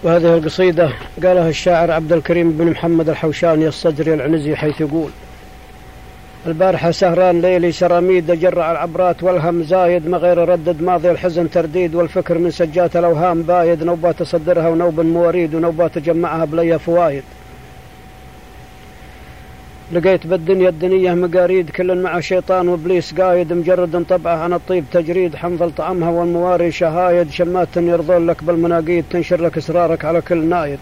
وهذه القصيدة قالها الشاعر عبد الكريم بن محمد الحوشاني الصدري العنزي، حيث يقول: البارحة سهران ليلي سراميد جرع العبرات والهم زايد، ما غير ردد ماضي الحزن ترديد، والفكر من سجات الأوهام بايد، نوبات تصدرها ونوب مواريد، ونوبات تجمعها بلي فوايد. لقيت بالدنيا الدنية مقاريد، كل مع شيطان وابليس قايد، مجرد طبعه عن الطيب تجريد، حنظل طعمها والمواري شهايد، شمات يرضون لك بالمناقيد، تنشر لك اسرارك على كل نايد.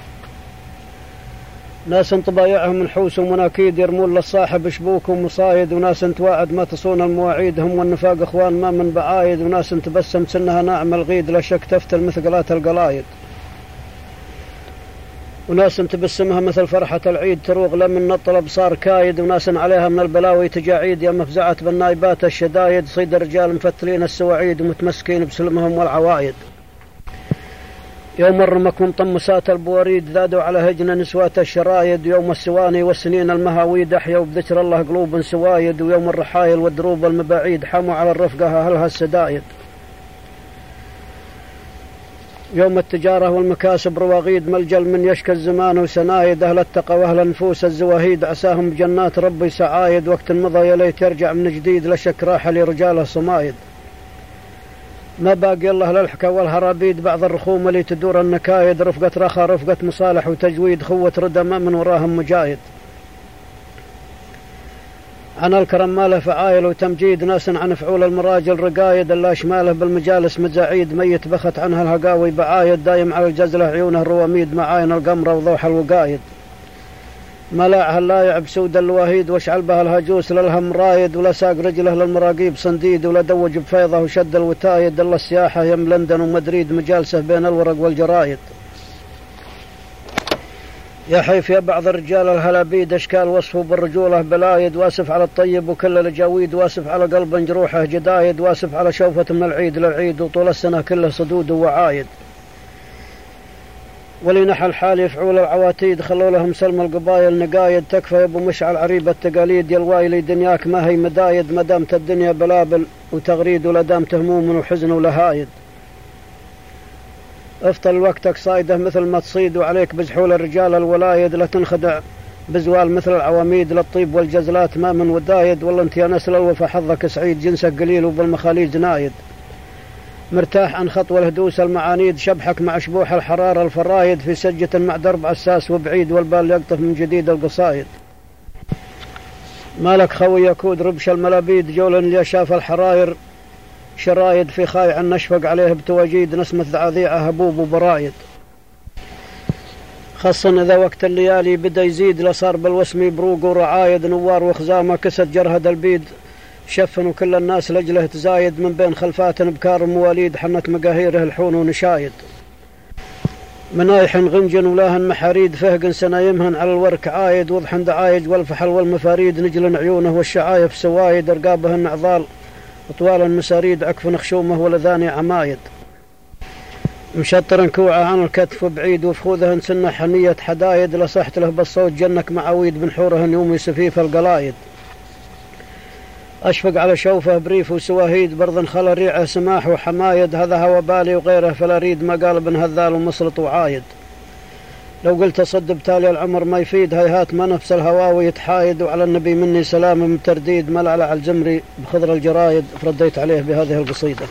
ناس طبايعهم منحوس ومناكيد، يرمون للصاحب شبوك ومصايد، وناس توعد ما تصون المواعيد، هم والنفاق اخوان ما من بعايد، وناس تبسم سنها ناعم الغيد، لا شك تفتل مثقلات القلايد، وناس تبسمها مثل فرحة العيد، تروغ لمن الطلب صار كايد، وناس عليها من البلاوي تجاعيد، يا مفزعة بالنايبات الشدايد، صيد الرجال مفتلين السواعيد، ومتمسكين بسلمهم والعوايد. يوم الرمك ومطمسات البواريد، ذادوا على هجن نسوات الشرايد، يوم السواني والسنين المهاويد، أحيوا بذكر الله قلوب سوايد، ويوم الرحايل والدروب المباعيد، حموا على الرفقة أهلها السدايد. يوم التجارة والمكاسب رواغيد، ملجل من يشكى الزمان وسنايد، أهل التقى وأهل النفوس الزواهيد، عساهم بجنات ربي سعايد، وقت مضى يليت يرجع من جديد، لشك راحة لرجاله صمايد. ما باقي الله للحكا والهرابيد، بعض الرخوم اللي تدور النكايد، رفقة رخا رفقة مصالح وتجويد، خوة ردى ما من وراهم مجايد. عن الكرم ماله فعايل وتمجيد، ناس عن فعول المراجل رقايد، الله شماله بالمجالس مزاعيد، ميت بخت عنها الهقاوي بعايد، دايم على الجزلة عيونه الرواميد، معاين القمرة وضوح الوقايد. ملاعها اللايع بسود الوهيد، واشعل بها الهجوس للهم رايد، ولا ساق رجله للمراقيب صنديد، ولا دوج بفيضه وشد الوتايد، الله السياحة يم لندن ومدريد، مجالسه بين الورق والجرايد. يا حيف يا بعض الرجال الهلابيد، اشكال وصفه بالرجوله بلايد، واسف على الطيب وكل الجاويد، واسف على قلب جروحه جدايد، واسف على شوفة من العيد للعيد، وطول السنة كله صدود ووعايد. ولنحى الحال يفعول العواتيد، خلوا لهم سلم القبايل نقايد، تكفى يا ابو مشعل عريب التقاليد، يا الوايلي دنياك ما هي مدايد، ما دامت الدنيا بلابل وتغريد، ولا دامت هموم وحزن ولهايد. افطل وقتك صايده مثل ما تصيد، وعليك بزحول الرجال الولايد، لا تنخدع بزوال مثل العواميد، للطيب والجزلات ما من ودايد، والله انت يا نسل الوفا حظك سعيد، جنسك قليل وبالمخاليج نايد. مرتاح عن خطوة الهدوس المعانيد، شبحك مع شبوح الحرارة الفرايد، في سجة مع درب عساس وبعيد، والبال يقطف من جديد القصايد. مالك خوي يكود ربش الملابيد، جولا شاف الحراير شرايد، في خايع نشفق عليه بتواجيد، نسمة ذعاذيعة هبوب وبرايد. خاصة إذا وقت الليالي بدا يزيد، لصار بالوسم بروق ورعايد، نوار وخزامة كست جرهد البيد، شفن وكل الناس لجله تزايد، من بين خلفات بكار مواليد، حنت مقاهيره الحون ونشايد. منايح غنجن ولاهن محاريد، فهق سنايمهن على الورك عايد، وضحن دعايج والفحل والمفاريد، نجل عيونه والشعايف سوايد، رقابهن عضال وطوال المساريد، عكف نخشومه ولذاني عمايد. مشطر كوعه عن الكتف بعيد، وفخوذهن سنة حنية حدايد، لصحت له بالصوت جنك معاويد، من حورهن يومي سفيف القلايد. أشفق على شوفه بريف وسواهيد، برضن خل ريعه سماح وحمايد، هذا هوى بالي وغيره فلا ريد، ما قال بن هذال ومسلط وعايد. لو قلت صد بتالي العمر ما يفيد، هيهات ما نفس الهواوي يتحايد، وعلى النبي مني سلام من ترديد، ملعلع الجمري بخضر الجرايد، فرديت عليه بهذه القصيدة.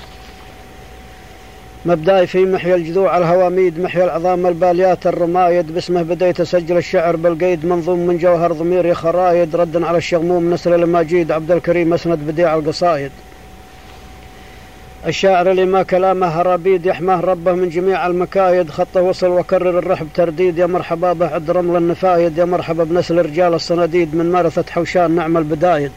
مبداي في محيا الجذوع الهواميد، محيا العظام الباليات الرمايد، باسمه بديت أسجل الشعر بالقيد، منظوم من جوهر ضميري خرايد، ردا على الشغموم نسل الماجيد، عبد الكريم أسند بديع القصايد. الشاعر اللي ما كلامه هرابيد، يحماه ربه من جميع المكايد، خطه وصل وكرر الرحب ترديد، يا مرحبا به عد رمل النفايد، يا مرحبا بنسل رجال الصناديد، من مارثة حوشان نعم البدايد.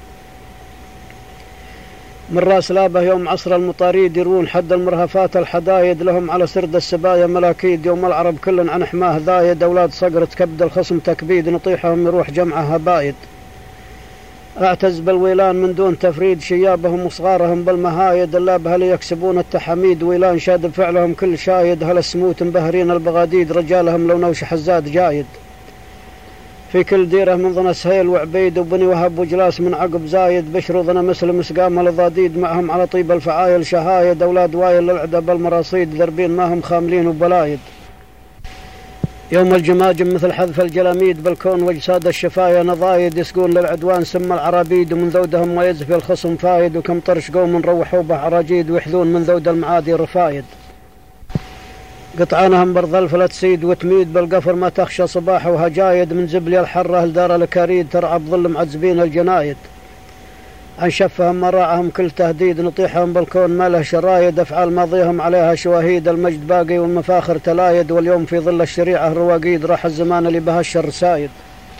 من راس لابه يوم عصر المطاريد، يروون حد المرهفات الحدايد، لهم على سرد السبايا ملاكيد، يوم العرب كل عن حماه ذايد، أولاد صقر تكبد الخصم تكبيد، نطيحهم يروح جمعه هبايد. اعتز بالويلان من دون تفريد، شيابهم وصغارهم بالمهايد، اللابه ليكسبون التحاميد، ويلان شاد بفعلهم كل شايد، هل السموت مبهرين البغاديد، رجالهم لو نوش حزاد جايد. في كل ديرة من ظن سهيل وعبيد وبني وهب وجلاس من عقب زايد بشر ظن مسلم سقام الضاديد معهم على طيب الفعايل شهايد أولاد وايل للعدة بالمراصيد ذربين ما هم خاملين وبلايد. يوم الجماجم مثل حذف الجلاميد بالكون واجساد الشفايا نضايد يسقون للعدوان سم العرابيد ومن ذودهم ما يزفي الخصم فايد وكم طرش قوم روحوا به عراجيد ويحذون من ذود المعادي رفايد. قطعانهم برذل فلت سيد وتميد بالقفر ما تخشى صباح وهجايد من زبلي الحرة لدار الكاريد ترعى بظل معذبين الجنايد. عن شفهم مراعهم كل تهديد نطيحهم بالكون ما له شرايد أفعال ماضيهم عليها شواهيد المجد باقي والمفاخر تلايد واليوم في ظل الشريعة الرواقيد راح الزمان اللي بها الشر سايد.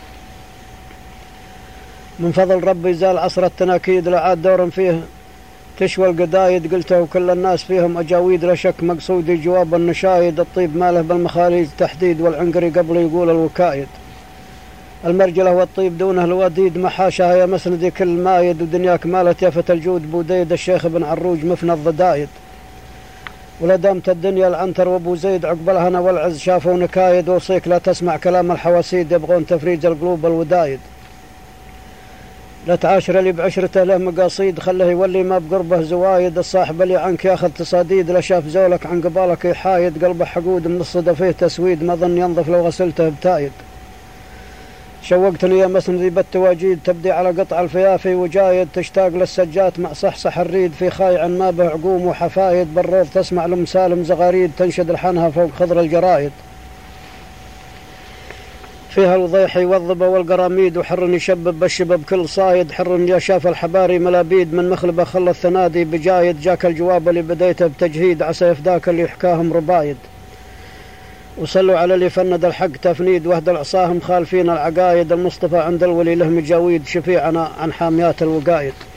من فضل ربي زال عصر التناكيد لعاد دور فيه تشوى القدايد قلته وكل الناس فيهم أجاويد لا شك مقصودي جواب النشايد الطيب ماله بالمخاليج تحديد والعنقري قبل يقول الوكايد. المرجلة والطيب دونه الوديد محاشها يا مسندي كل مايد ودنياك مالت يافت الجود بوديد الشيخ بن عروج مفنى الضدايد. ولدامت الدنيا العنتر وابو زيد عقبلها انا والعز شافوا نكايد وصيك لا تسمع كلام الحواسيد يبغون تفريج القلوب الودايد. لا تعاشر اللي بعشرته له مقاصيد خله يولي ما بقربه زوايد الصاحب اللي عنك ياخذ تصاديد لا شاف زولك عن قبالك يحايد قلبه حقود من الصدى فيه تسويد ما ظن ينظف لو غسلته بتايد. شوقتني يا مسندي بالتواجيد تبدي على قطع الفيافي وجايد تشتاق للسجات مع صحصح الريد في خايع ما به عقوم وحفايد بالروض تسمع لمسالم زغاريد تنشد لحنها فوق خضر الجرايد. فيها الوضيح يوظب والقراميد وحر يشبب بالشباب كل صايد حر يا شاف الحباري ملابيد من مخلبه خلى الثنادي بجايد جاك الجواب اللي بديته بتجهيد عسى يفداك اللي يحكاهم ربايد. وصلوا على اللي فند الحق تفنيد وهد العصاهم خالفين العقايد المصطفى عند الولي له مجاويد شفيعنا عن حاميات الوقايد.